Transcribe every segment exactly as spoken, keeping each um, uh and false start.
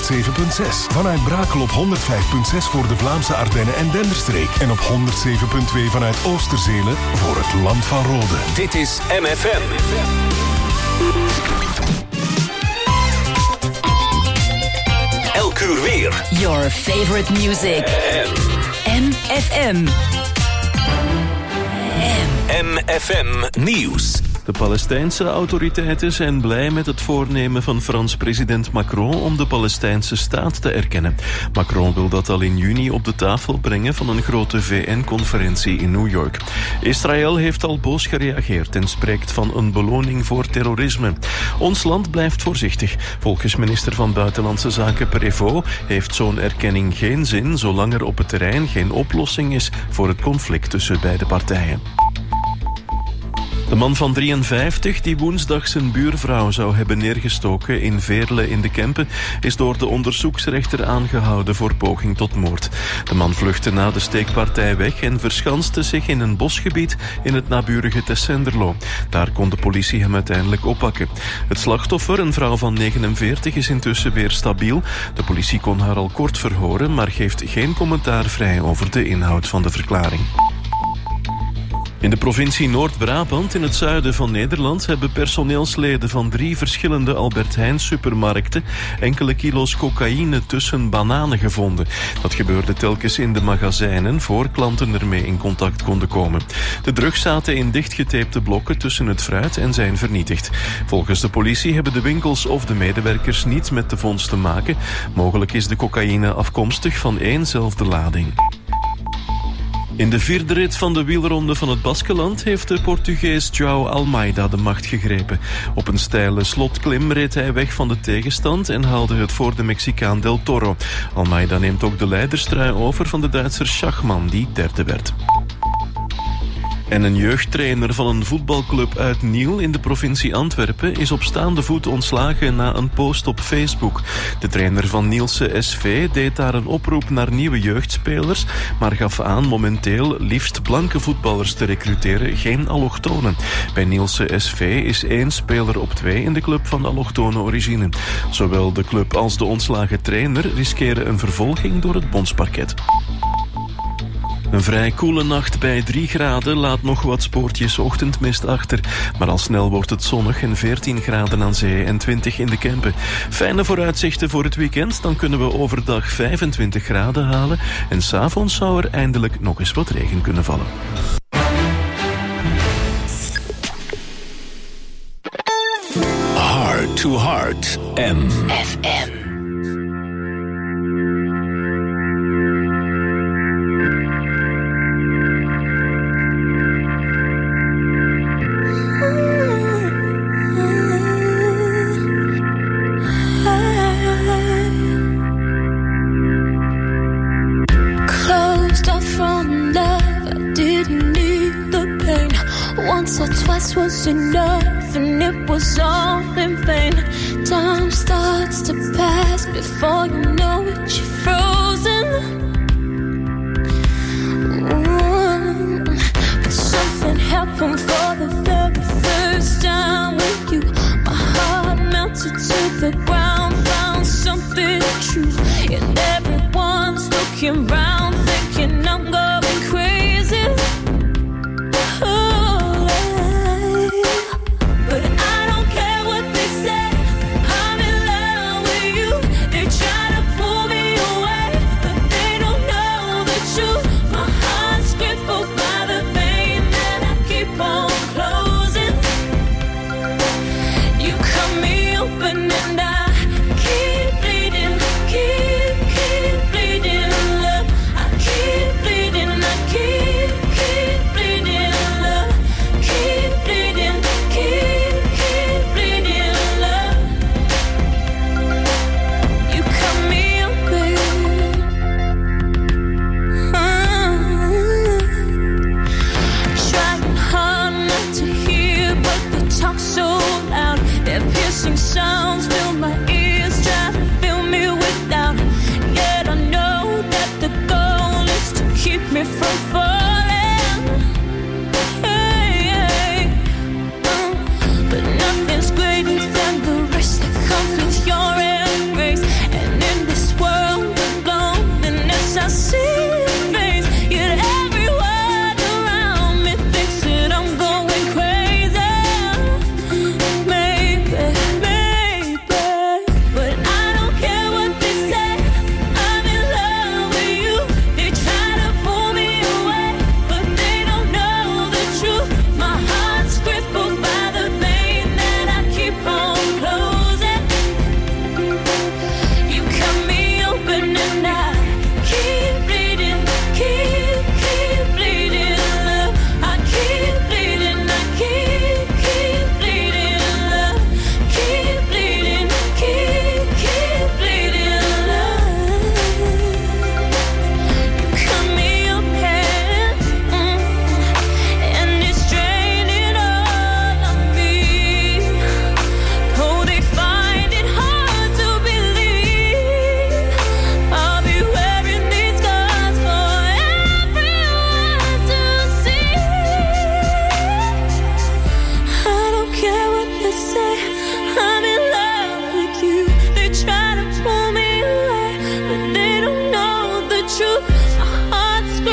zeven komma zes. Vanuit Brakel op honderd vijf komma zes voor de Vlaamse Ardennen en Denderstreek. En op honderd zeven komma twee vanuit Oosterzelen voor het Land van Rode. Dit is M F M. Elk uur weer. Your favorite music. M F M. M F M Nieuws. De Palestijnse autoriteiten zijn blij met het voornemen van Frans president Macron om de Palestijnse staat te erkennen. Macron wil dat al in juni op de tafel brengen van een grote V N-conferentie in New York. Israël heeft al boos gereageerd en spreekt van een beloning voor terrorisme. Ons land blijft voorzichtig. Volgens minister van Buitenlandse Zaken Prévost heeft zo'n erkenning geen zin zolang er op het terrein geen oplossing is voor het conflict tussen beide partijen. De man van drieënvijftig, die woensdag zijn buurvrouw zou hebben neergestoken in Veerle in de Kempen, is door de onderzoeksrechter aangehouden voor poging tot moord. De man vluchtte na de steekpartij weg en verschanste zich in een bosgebied in het naburige Tessenderlo. Daar kon de politie hem uiteindelijk oppakken. Het slachtoffer, een vrouw van negenenveertig, is intussen weer stabiel. De politie kon haar al kort verhoren, maar geeft geen commentaar vrij over de inhoud van de verklaring. In de provincie Noord-Brabant, in het zuiden van Nederland, hebben personeelsleden van drie verschillende Albert Heijn supermarkten enkele kilo's cocaïne tussen bananen gevonden. Dat gebeurde telkens in de magazijnen voor klanten ermee in contact konden komen. De drugs zaten in dichtgetapte blokken tussen het fruit en zijn vernietigd. Volgens de politie hebben de winkels of de medewerkers niets met de vondst te maken. Mogelijk is de cocaïne afkomstig van éénzelfde lading. In de vierde rit van de wielronde van het Baskeland heeft de Portugees João Almeida de macht gegrepen. Op een steile slotklim reed hij weg van de tegenstand en haalde het voor de Mexicaan Del Toro. Almeida neemt ook de leiderstrui over van de Duitser Schachman, die derde werd. En een jeugdtrainer van een voetbalclub uit Niel in de provincie Antwerpen is op staande voet ontslagen na een post op Facebook. De trainer van Nielse S V deed daar een oproep naar nieuwe jeugdspelers, maar gaf aan momenteel liefst blanke voetballers te recruteren, geen allochtonen. Bij Nielse S V is één speler op twee in de club van allochtone origine. Zowel de club als de ontslagen trainer riskeren een vervolging door het bondsparket. Een vrij koele nacht bij drie graden laat nog wat spoortjes ochtendmist achter. Maar al snel wordt het zonnig en veertien graden aan zee en twintig in de Kempen. Fijne vooruitzichten voor het weekend, dan kunnen we overdag vijfentwintig graden halen. En 's avonds zou er eindelijk nog eens wat regen kunnen vallen. Heart to Heart, M F M. Was enough and it was all in vain. Time starts to pass before you know it, you're frozen. Ooh. But something happened for the very first time with you. My heart melted to the ground, found something true. And everyone's looking round, thinking I'm going crazy. And I keep bleeding, keep, keep bleeding love.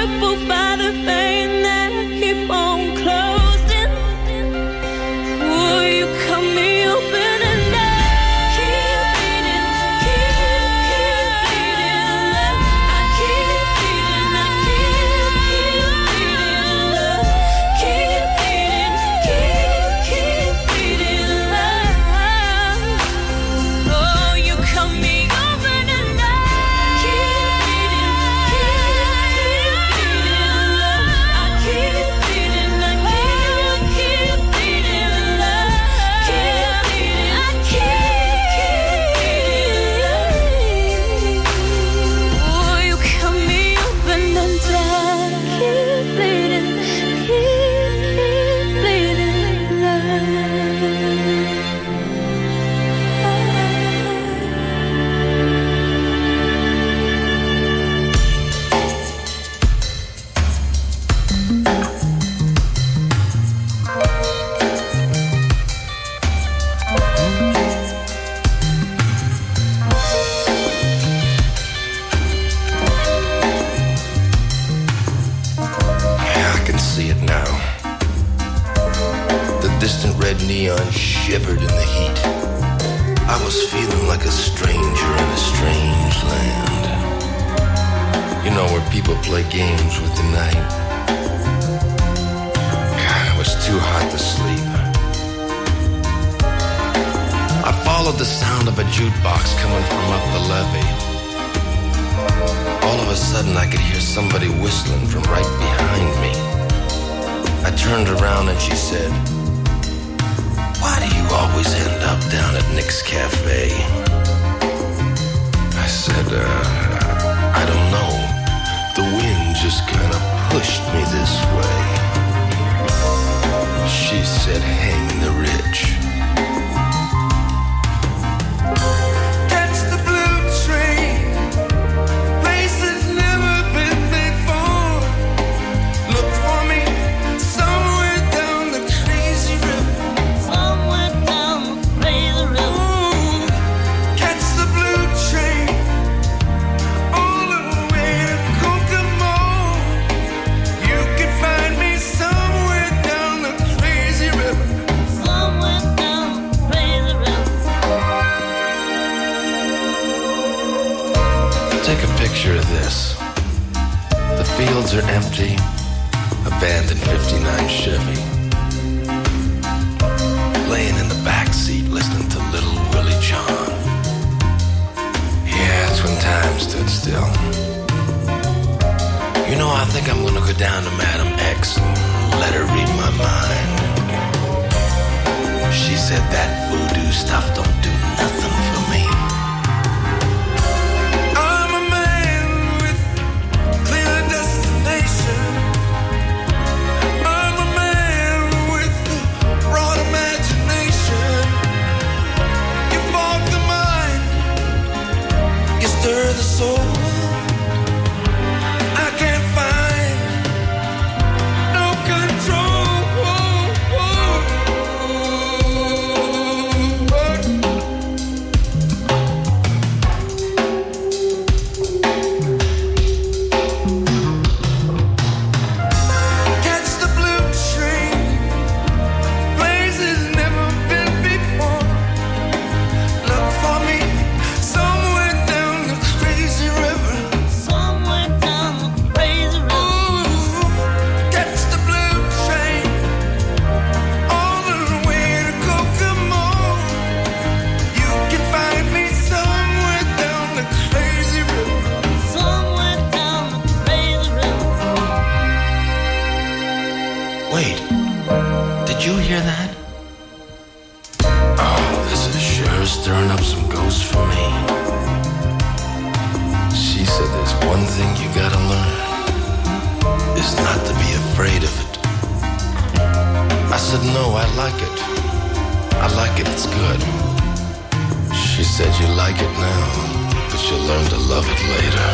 crippled by the vein that keep on closing. Will you cut me open and I keep bleeding, keep, keep bleeding, love. I keep bleeding, I keep, keep bleeding, love. Keep bleeding, keep, keep bleeding, love. Oh, you cut me open and I keep bleeding, keep, keep bleeding, love. I keep bleeding, I keep, keep bleeding, love. Keep bleeding, I keep, keep bleeding. Oh, you cut me open and I keep bleeding, keep, keep bleeding, love. I can see it now. The distant red neon shivered in the heat. I was feeling like a stranger in a strange land. You know, where people play games with the night. God, it was too hot to sleep. I followed the sound of a jukebox coming from up the levee. All of a sudden, I could hear somebody whistling from right behind me. I turned around and she said, "Why do you always end up down at Nick's Cafe?" I said, uh, I don't know. The wind just kind of pushed me this way. She said, "Hang the rich." Catch the blue train. Places never been before. Look for me somewhere down the crazy river. Somewhere down the crazy river. Ooh, catch the blue train all the way to Kokomo. You can find me somewhere down the crazy river. Somewhere down the crazy river. Take a picture of this. The fields are empty, abandoned fifty-nine Chevy. Laying in the back seat listening to Little Willie John. Yeah, it's when time stood still. You know, I think I'm gonna go down to Madam X and let her read my mind. She said that voodoo stuff don't do nothing for me. I'm a man with clear destination. I'm a man with a broad imagination. You fog the mind, you stir the soul. I can't find no control. Catch the blue train, places never been before. Look for me somewhere down the crazy river. Somewhere down the crazy river. Ooh, catch the blue train all the way to Kokomo. You can find me somewhere down the crazy river. Somewhere down the crazy river. Wait, did you hear that? Oh, this is sure stirring up some ghosts for me. She said there's one thing you gotta learn, is not to be afraid of it. I said, no, I like it. I like it, it's good. She said, you like it now, but you'll learn to love it later.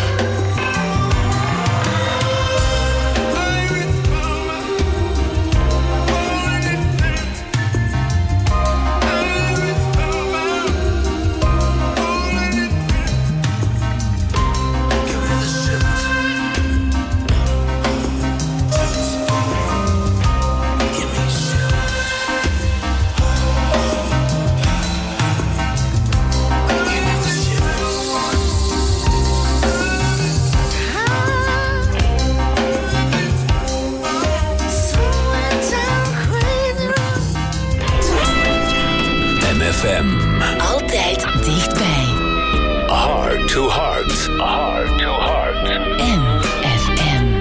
to Heart. Heart to Heart. M F M.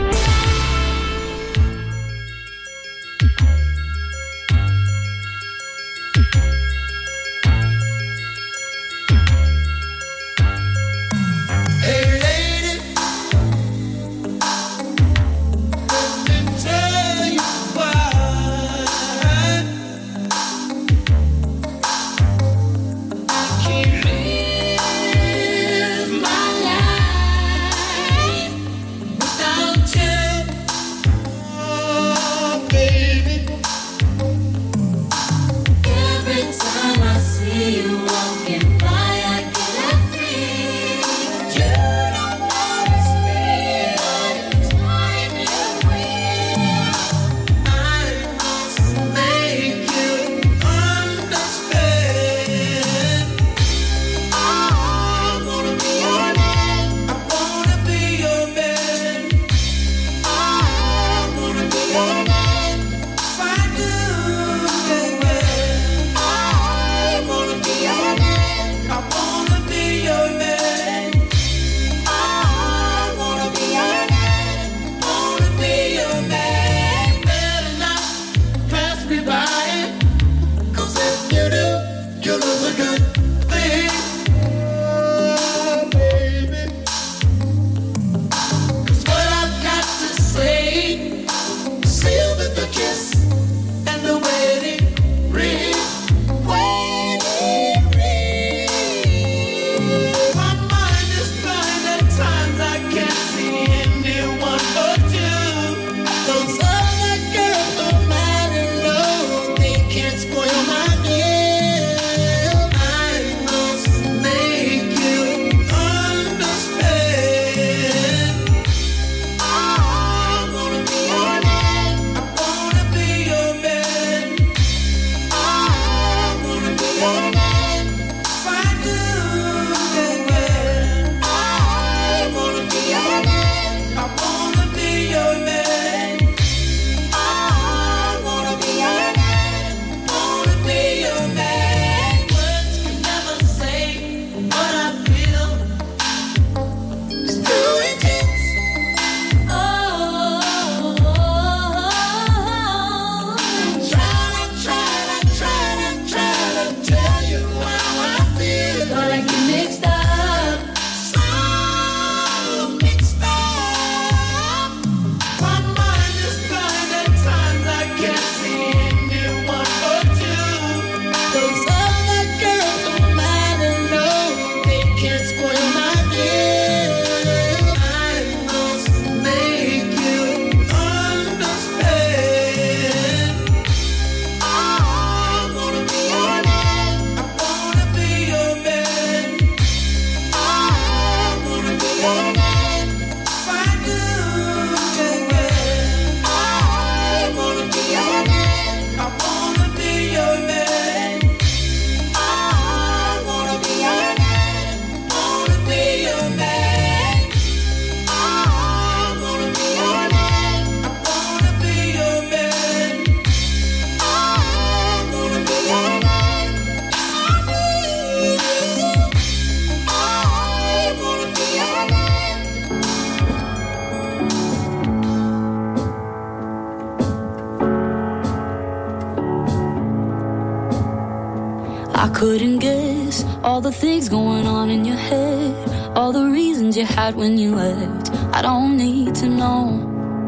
Couldn't guess all the things going on in your head, all the reasons you had when you left. I don't need to know.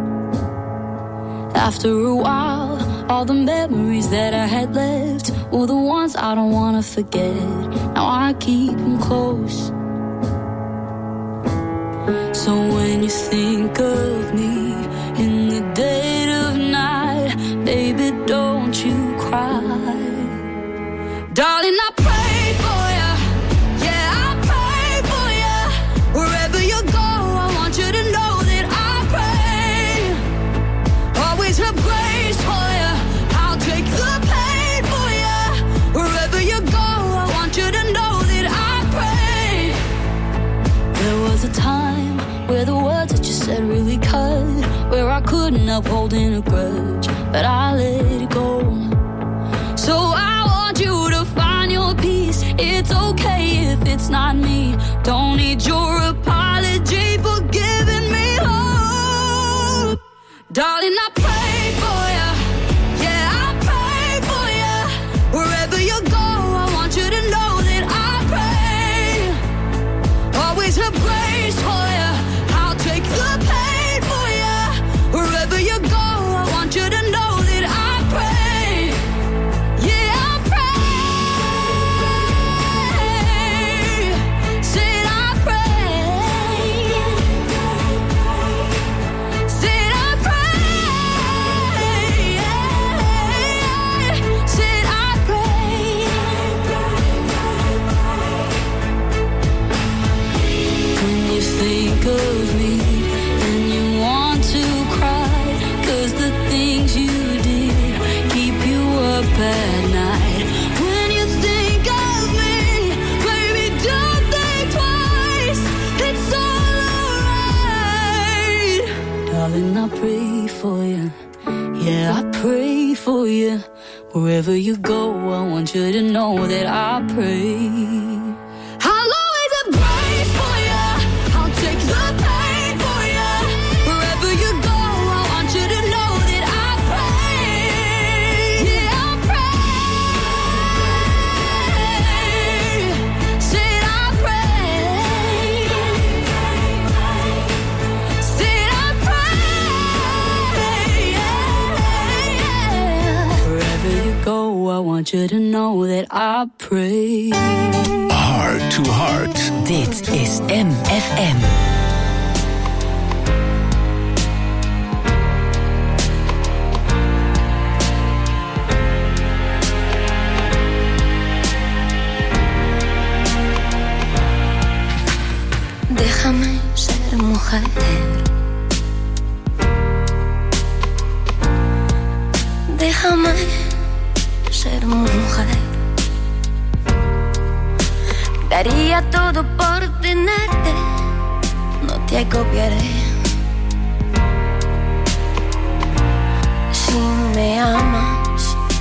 After a while, all the memories that I had left were the ones I don't wanna forget. Now I keep them close. So when you think of me in the dead of night, baby, don't you cry. Darling, I pray for you. Yeah, I pray for you. Wherever you go, I want you to know that I pray. Always have grace for you. I'll take the pain for you. Wherever you go, I want you to know that I pray. There was a time where the words that you said really cut, where I couldn't uphold in a grudge, but I let it go. So I want you to find your peace. It's okay if it's not me. Don't need your apology for giving me hope. Darling, I pray for you. Yeah, I pray for you. Wherever you go, I want you to know that I pray. Always have grace for you. I'll take the pain for you. Wherever you go, I want you to know that I pray. Yeah, I pray. Said I pray. Said I pray. Said I pray. When you think of me and you want to cry, 'cause the things you did keep you up at night. When you think of me, baby, don't think twice. It's all alright. Darling, I pray for you. Yeah, I pray for you. Wherever you go, I want you to know that I pray. I'll always have grace for you. I'll take the pain for you. Wherever you go, I want you to know that I pray. Yeah, I pray. Said I pray. Said I pray. Wherever you go, I want you to know that I pray. Heart to Heart. Dit is M F M. Déjame ser mujer. Déjame ser mujer. Daría todo por tenerte. No te copiaré. Si me amas,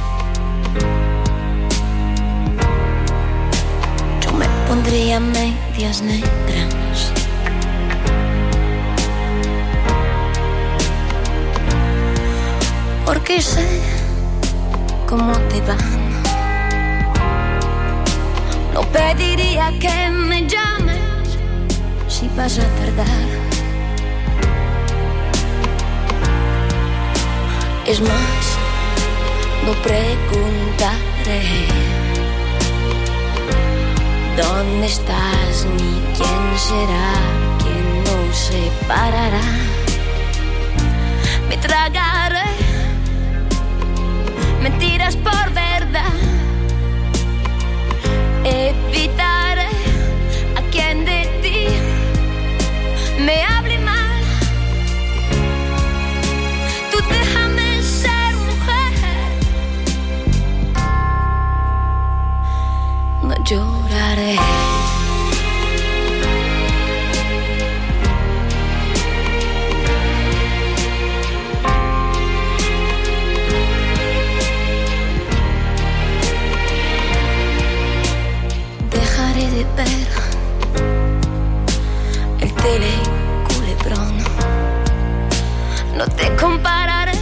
yo me pondría medias negras. Porque sé cómo te van. No pediría que me llames si vas a tardar. Es más, no preguntaré dónde estás ni quién será quien nos separará. Me tragaré mentiras por verdad. Evitaré a quien de ti me hable mal. Tú déjame ser mujer. No lloraré. Ver el teleculebrón. No te compararé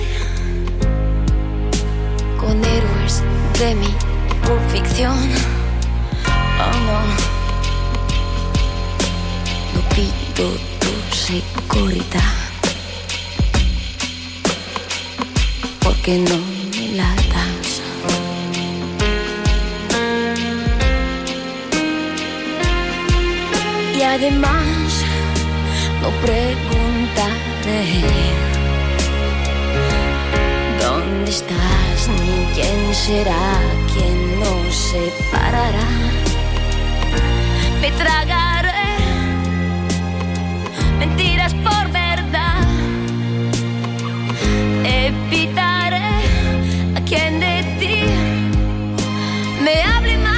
con héroes de mi ficción. Oh no, no pido tu seguridad, porque no me la das. Y además no preguntaré dónde estás ni quién será quien nos separará. Me tragaré mentiras por verdad. Evitaré a quien de ti me hable mal.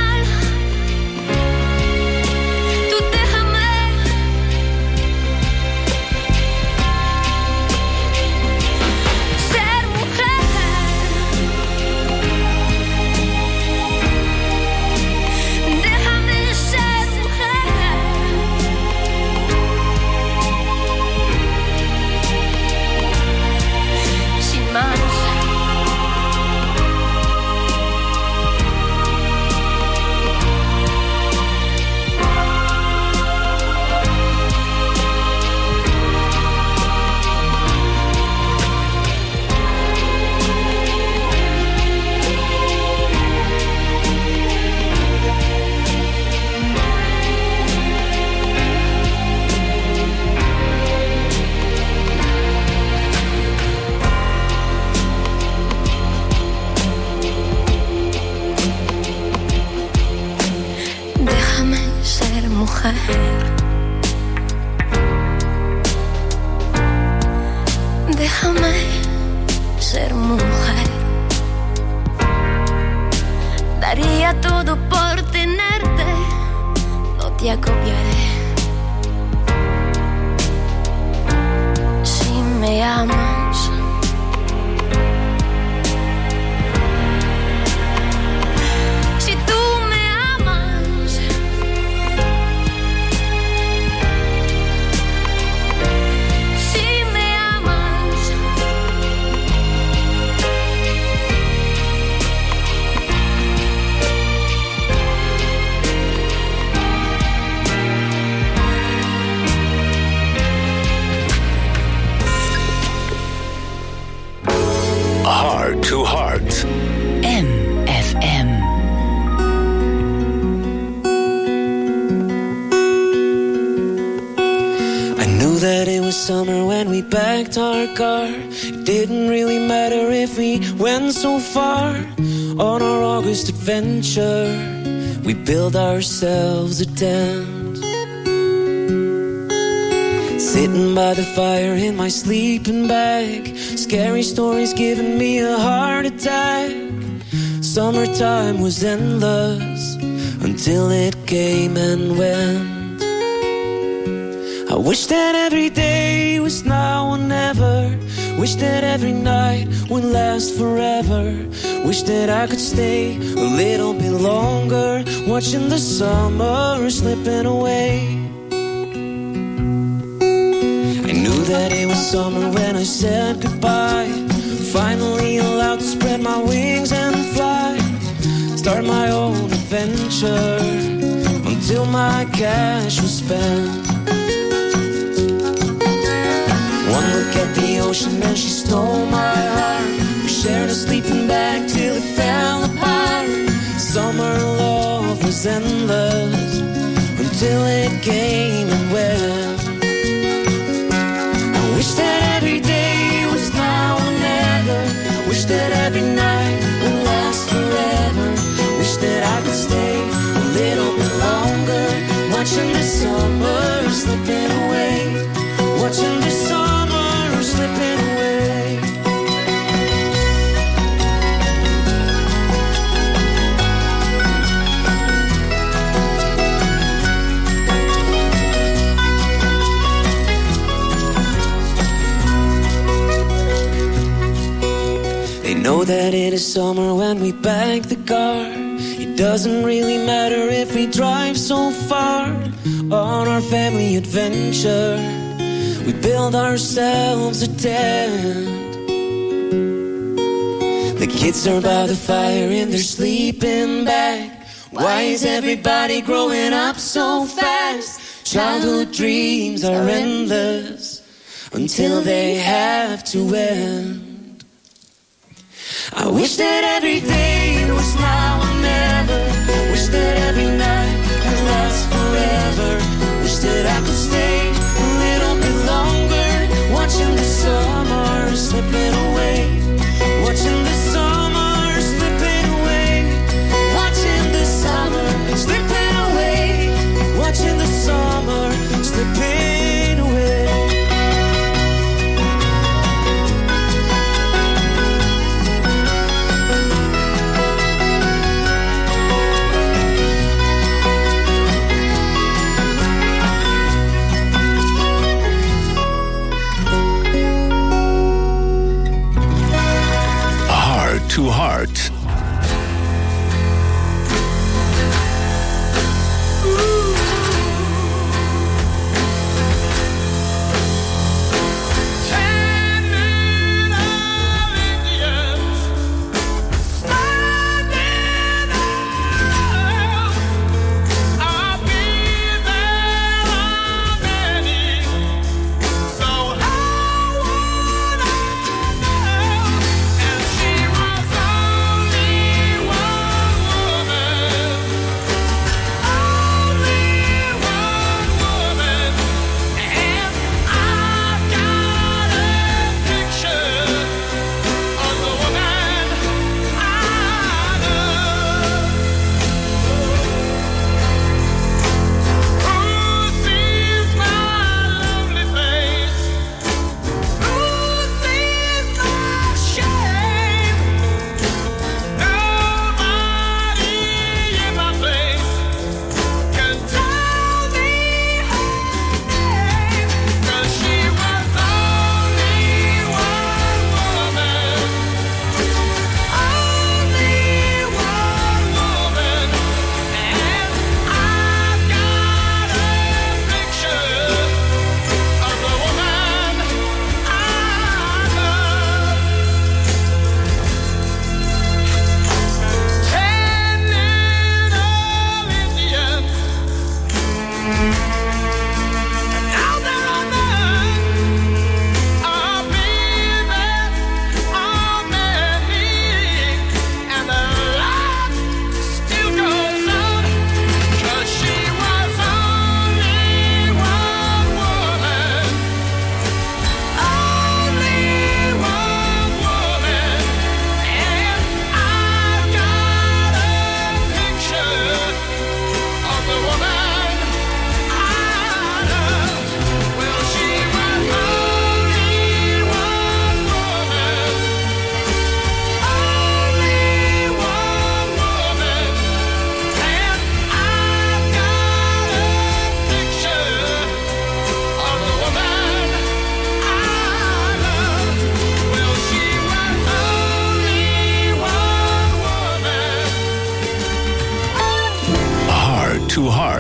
Déjame ser mujer. I knew that it was summer when we backed our car. It didn't really matter if we went so far. On our August adventure, we built ourselves a tent. Sitting by the fire in my sleeping bag, scary stories giving me a heart attack. Summertime was endless until it came and went. I wish that every day was now or never. Wish that every night would last forever. Wish that I could stay a little bit longer, watching the summer slipping away. I knew that it was summer when I said goodbye. Finally allowed to spread my wings and fly. Start my own adventure until my cash was spent. One look at the ocean and she stole my heart. We shared a sleeping bag till it fell apart. Summer love was endless until it came and went. I wish that every day was now or never. Wish that every night would last forever. Wish that I could stay a little bit longer, watching the summer slipping away. Watching the summer slipping away. They know that it is summer when we back the car. It doesn't really matter if we drive so far. On our family adventure, we build ourselves a tent. The kids are by the fire in their sleeping bag. Why is everybody growing up so fast? Childhood dreams are endless until they have to end. I wish that every day was now or never. Wish that every night would last forever. Wish that I could stay a little bit longer, watching the summer slipping away. Watching the summer slipping away. Watching the summer slipping away. Watching the summer slipping away.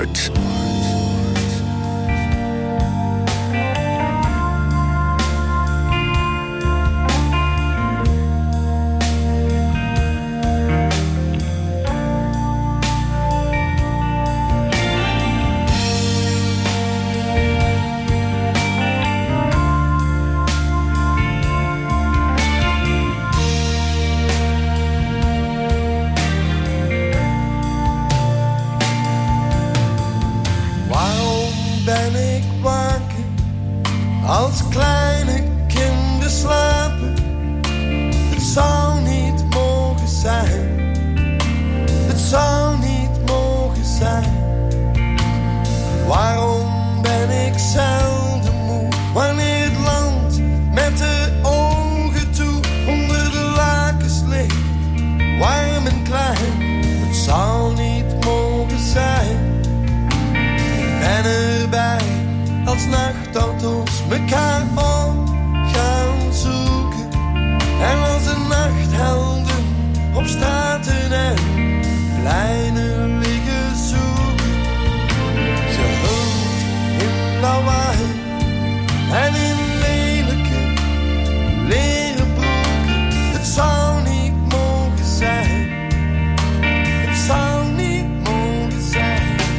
heart. Als kleine kinderen slapen, het zou niet mogen zijn. Het zou niet mogen zijn. Waarom ben ik zelden moe, wanneer het land met de ogen toe onder de lakens ligt, warm en klein. Het zou niet mogen zijn. Ik ben erbij als nachtauto's mekaar op gaan zoeken. En als de nachthelden op straten en pleinen liggen zoeken. Gehuld in lawaai en in lelijke leren broeken. Het zou niet mogen zijn. Het zou niet mogen zijn.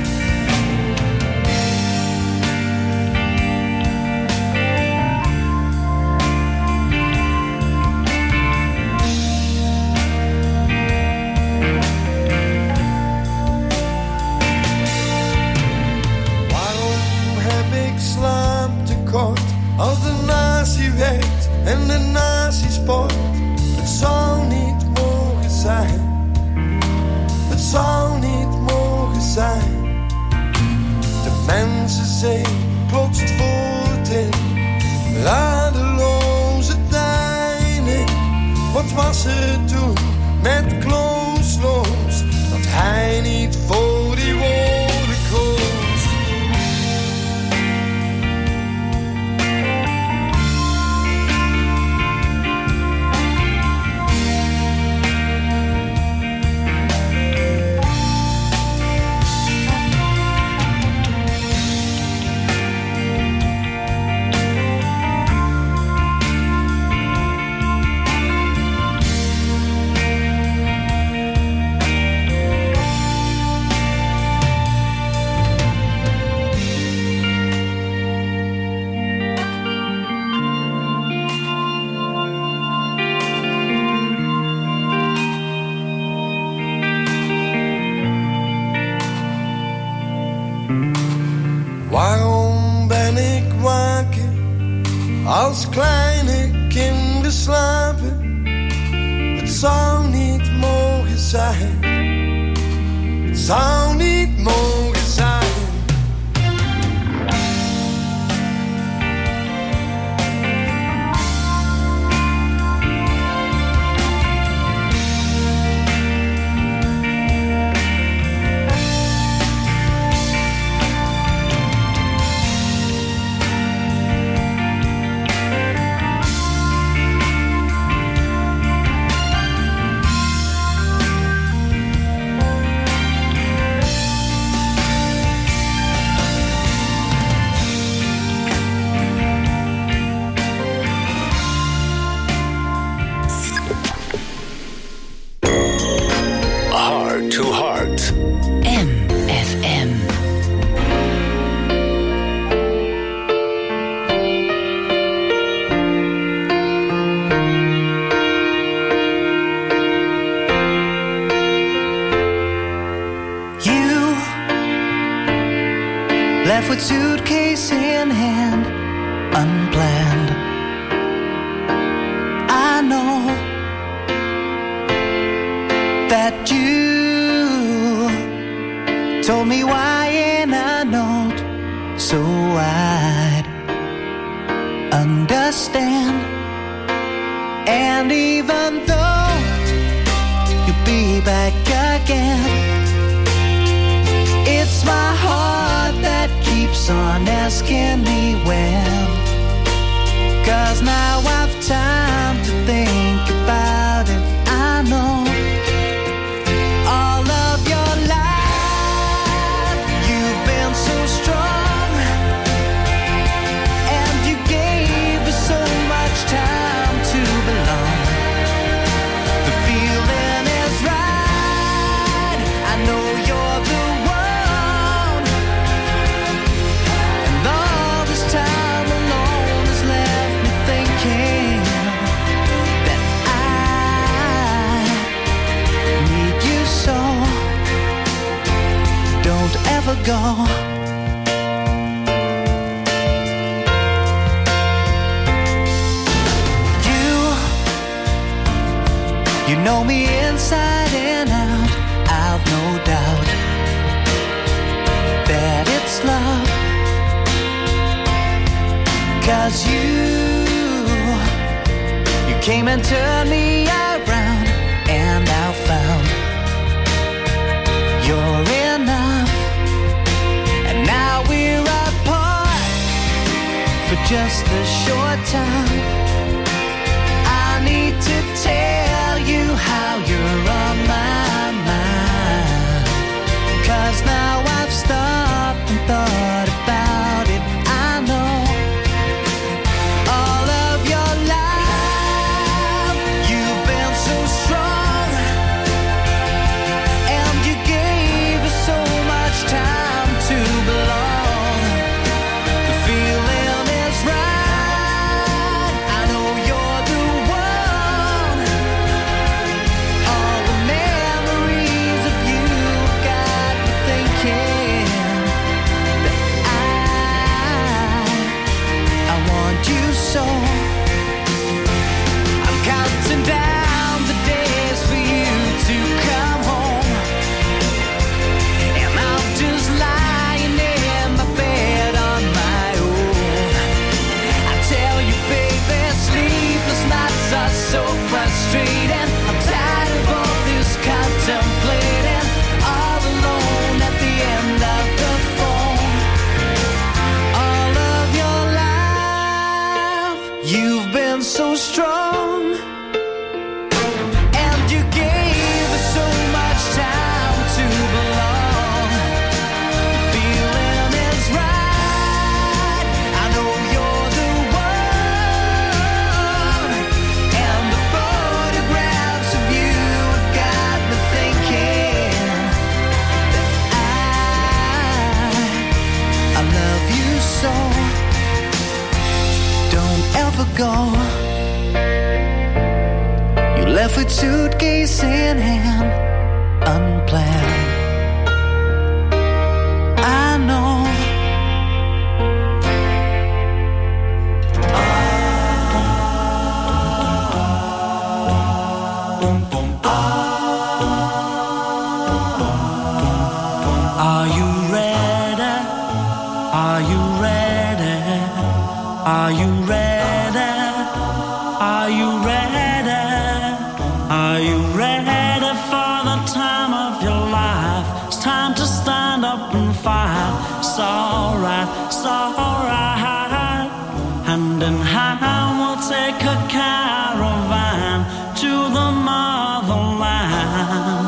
Als de nazi werkt en de nazi sport. Het zou niet mogen zijn. Het zou niet mogen zijn. De mensenzee klotst voort in radeloze deining. Wat was er toen met Klaus Loos, dat hij niet voor die woorden koos. Waarom ben ik wakker als kleine kinderen slapen? Het zou niet mogen zijn. Het zou niet mogen zijn. To heart. M F M. You left with suitcase in hand, unplanned. I know that you told me why in a note, so I'd understand. And even though you'll be back again, it's my heart that keeps on asking me when. 'Cause now I've time to think about it. I know all of your life you've know me inside and out. I've no doubt that it's love. 'Cause you, you came and turned me around, and I found you're enough. And now we're apart for just a short time. I need to tell you how you're on my mind. 'Cause now I've stopped and thought about it. I know all of your life you've been so strong, and you gave us so much time to belong. The feeling is right. I know you're the one. All the memories of you've got me thinking that I, I want you so. I'm counting down the days for you to come home, and I'm just lying in my bed on my own. I tell you, baby, sleepless nights are so frustrating. I'm tired of all this contemplating, all alone at the end of the phone. All of your life you've been so strong, and you gave us so much time to belong. The feeling is right. I know you're the one, and the photographs of you have got me thinking that I, I love you so. Don't ever go. You left with suitcase in hand, unplanned. I know. Are you ready? Are you ready? Are you ready? Are you ready? Are you ready for the time of your life? It's time to stand up and fight. It's alright, it's alright. Hand in hand we'll take a caravan to the motherland.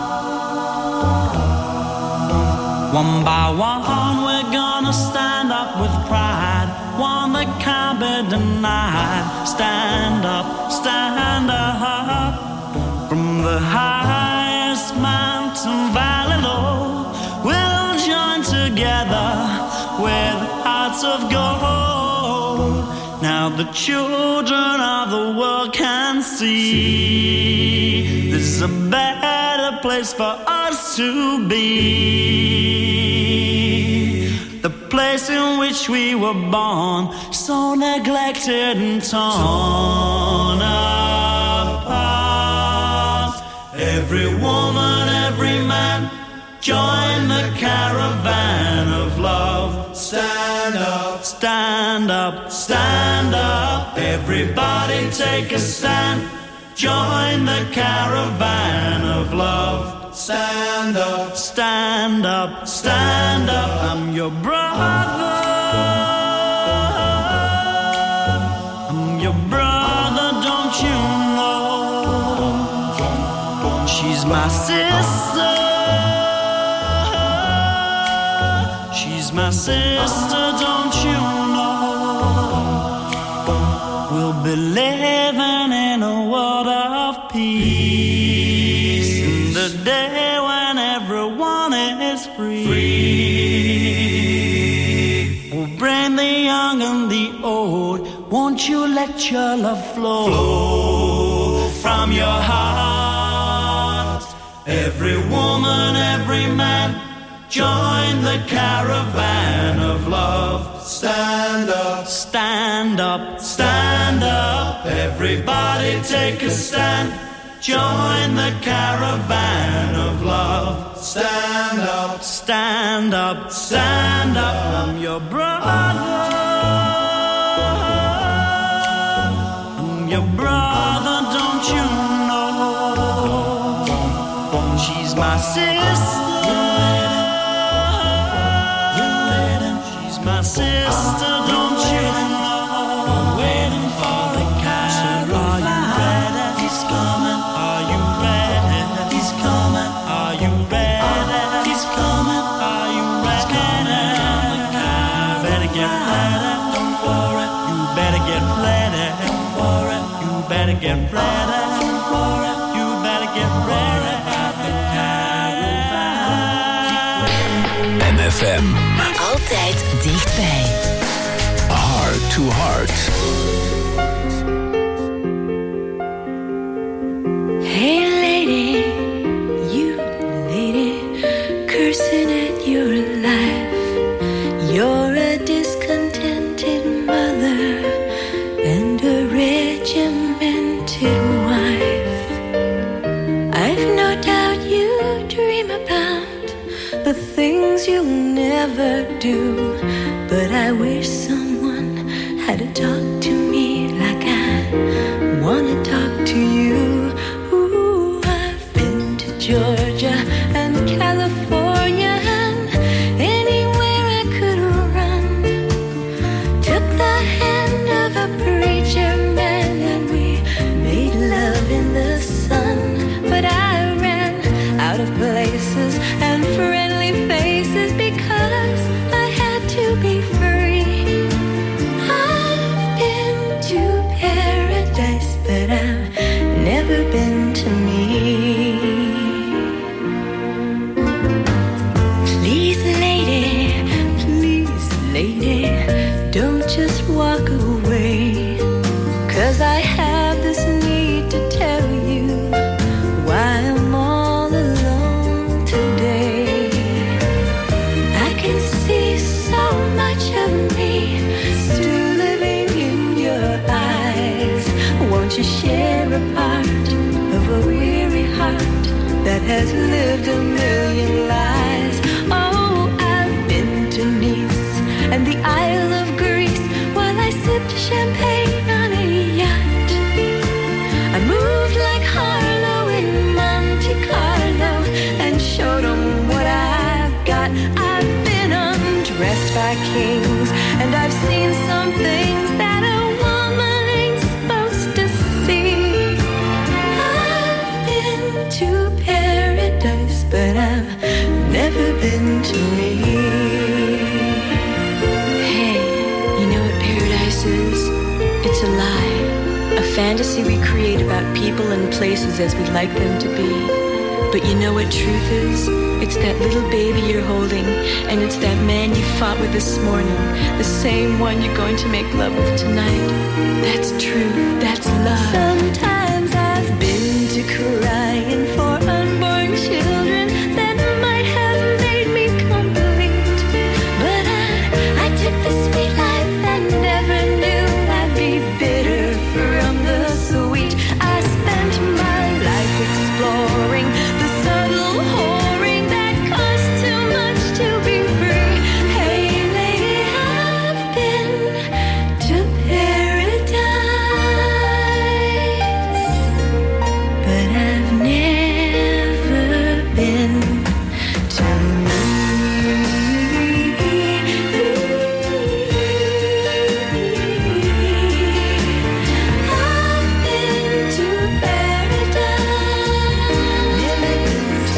One by one we're gonna stand up with pride, one that can't be denied. Stand up, stand up. From the highest mountain valley low, we'll join together with hearts of gold. Now the children of the world can see this is a better place for us to be. The place in which we were born, so neglected and torn apart. Every woman, every man, join the caravan of love. Stand up, stand up, stand up. Everybody take a stand. Join the caravan of love. Stand up, stand up, stand up. I'm your brother. I'm your brother, don't you know? She's my sister. She's my sister, don't you know? We'll be living in a world of peace, in the day when everyone is free. free. We'll bring the young and the old. Won't you let your love flow, flow from your heart? Every woman, every man, join the caravan of love. Stand up, stand up, stand up. Everybody take a stand. join the caravan of love. Stand up, stand up, stand up. I'm your brother. I'm your brother, don't you know? She's my sister. She's my sister, don't you know? Waiting for the caravan. Are you ready? He's coming. Are you ready? He's coming. Are you ready? He's coming. Are you ready? Better get ready. Don't worry. You better get ready. Don't worry. You better get ready. Don't worry. You better get ready. M F M. Altijd dichtbij. Heart to Heart. Hey lady, you lady, cursing at your life. You're a discontented mother and a regimented wife. I've no doubt you dream about the things you'll never do, but I wish someone had to talk to me like I wanna talk to you. Ooh, I've been to Georgia and California and anywhere I could run. Took the hand of a preacher man and we made love in the sun. But I ran out of places and friendly faces because I had to be free. I've been to paradise, but I've never been to me. Please, lady, please, lady, don't just walk away, 'cause I have this need to tell you why I'm all alone today. I can see so much of me still living in your eyes. Won't you share a part of a weary heart that has lived a million lives? Oh, I've been to Nice and the Isle of Greece while I sipped champagne on a yacht. I moved like Harlow in Monte Carlo and showed them what I've got. I've been undressed by kings and I've seen some things that a woman ain't supposed to see. I've been to paradise, but I've never been to me. Hey, you know what paradise is? It's a lie, a fantasy we create about people and places as we'd like them to be. But you know what truth is? It's that little baby you're holding, and it's that man you fought with this morning, the same one you're going to make love with tonight. That's truth, that's love. Sometimes I've been to crying for unborn children that might have made me complete. But I, I took the sweet life and never knew I'd be bitter from the sweet. I spent my life exploring the subtle whoring that costs too much to be free. Hey lady, I've been to paradise, but I've never been to me. I've been to paradise, never been to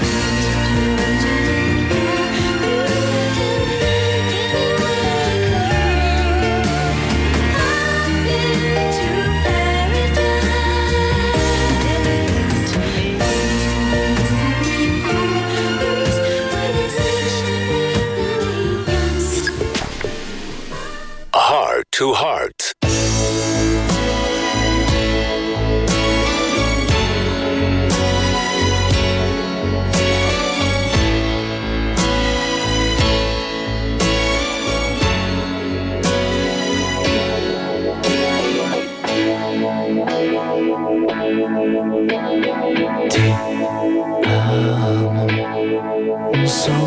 Heart to Heart. Thank you.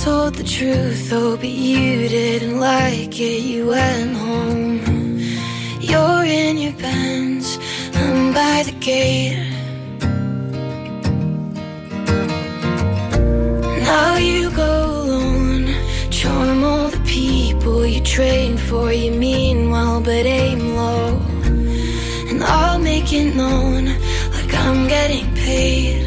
told the truth, oh, but you didn't like it. You went home. You're in your Benz, I'm by the gate. Now you go alone, charm all the people you train for. You mean well, but aim low. And I'll make it known like I'm getting paid.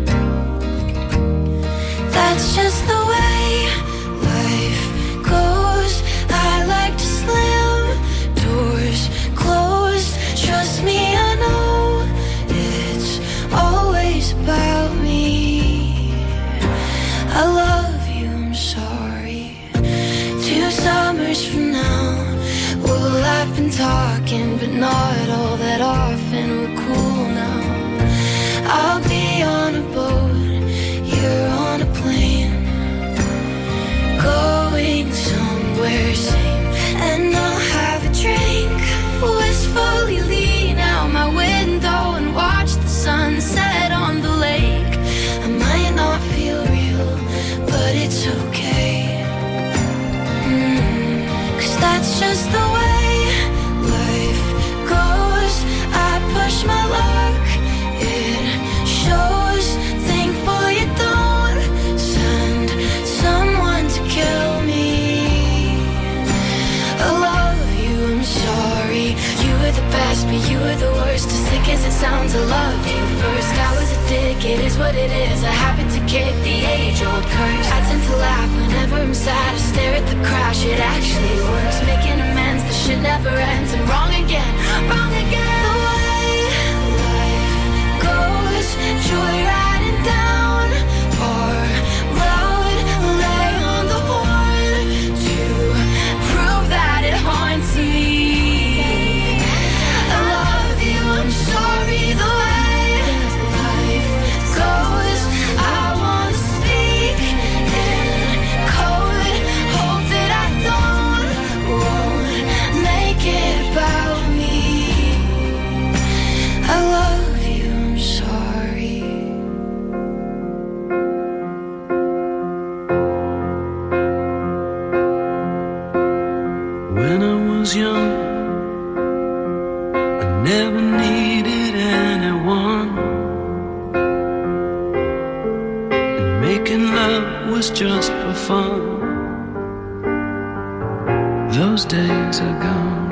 That's just the way life goes. I like to slam doors closed. Trust me, I know it's always about me. I love you, I'm sorry. Two summers from now, well, I've been talking, but not all that often. We're cool now. I'll be on a boat, you're on a plane, going somewhere sane. And I'll have a drink, wistfully lean out my window and watch the sunset on the lake. I might not feel real, but it's okay. mm, Cause that's just the way life goes. I push my luck, it shows. Thankful you don't send someone to kill me. I love you, I'm sorry. You were the best, but you were the worst. As sick as it sounds, I loved you first. I was a dick, it is what it is. I happen to kick the age-old curse. I tend to laugh whenever I'm sad. I stare at the crash, it actually works. Making amends, the shit never ends. I'm wrong again, wrong again. The way life goes, joyriding down our road. Lay on the horn to prove that it haunts me. I love you, I'm sorry. The way life goes, I wanna speak in code. Hope that I don't, won't make it about me. I love you, I'm sorry. When I was young, I never needed anyone, and making love was just for fun. Those days are gone.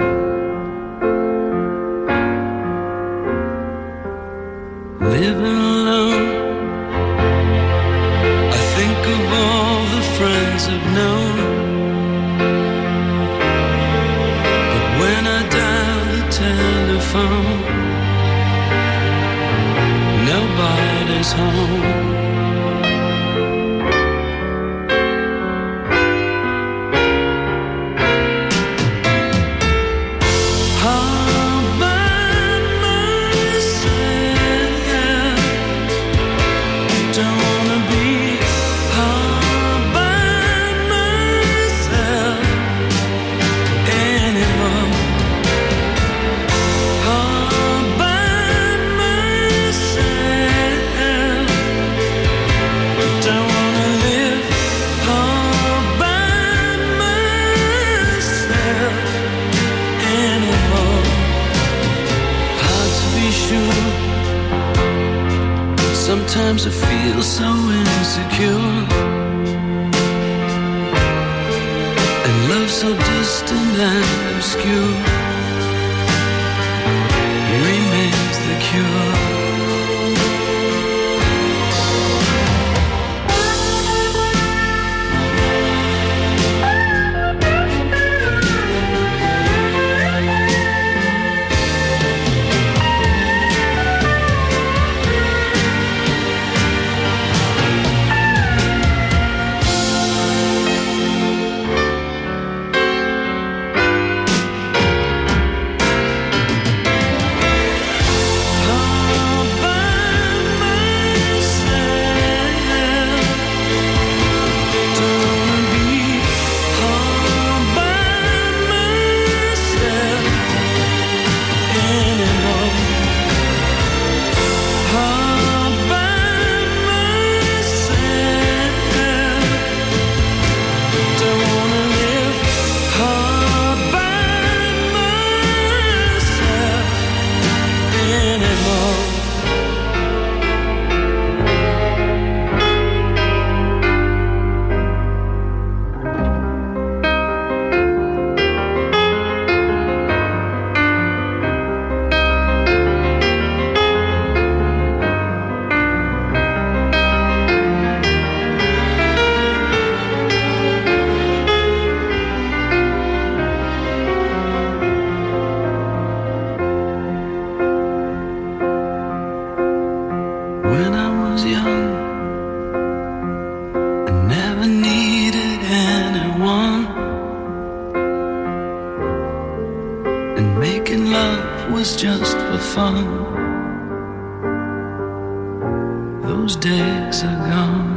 Living alone, I think of all the friends I've known. But when I dial the telephone, nobody's home. All by myself, don't wanna be all by myself anymore. All by myself, don't wanna live all by myself anymore. Hard to be sure. Sometimes I feel so insecure, and love so distant and obscure remains the cure. was just for fun. Those days are gone.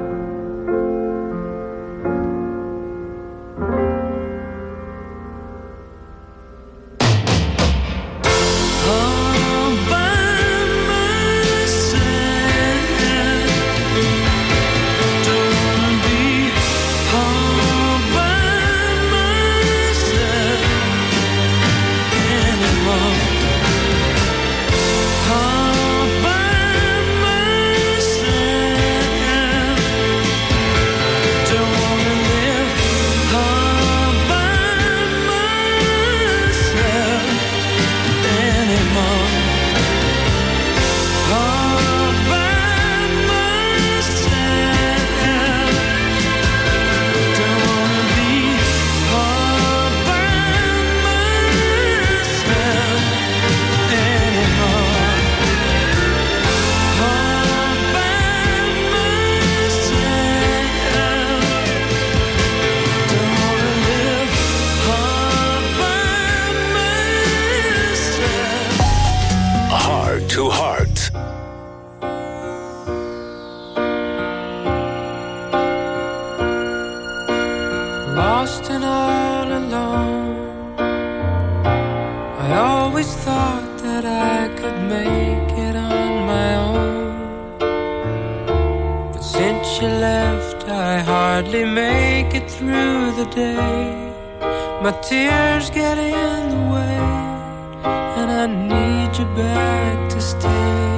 Lost and all alone, I always thought that I could make it on my own. But since you left, I hardly make it through the day. My tears get in the way, and I need you back to stay.